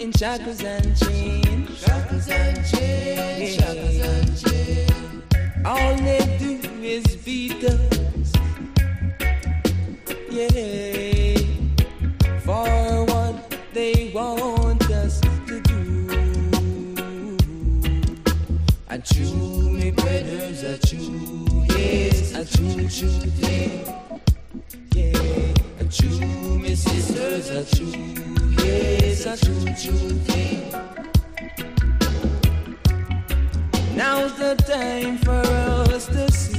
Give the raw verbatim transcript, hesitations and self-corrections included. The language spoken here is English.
in shackles and chains. Shackles and chains, Yeah. shackles and chains. All they do is beat us, yeah, for what they want us to do. And true, me brothers, are true, yes, a true, true thing, yeah. And true, me sisters, are true, yes, a true, true thing. Now's the time for us to see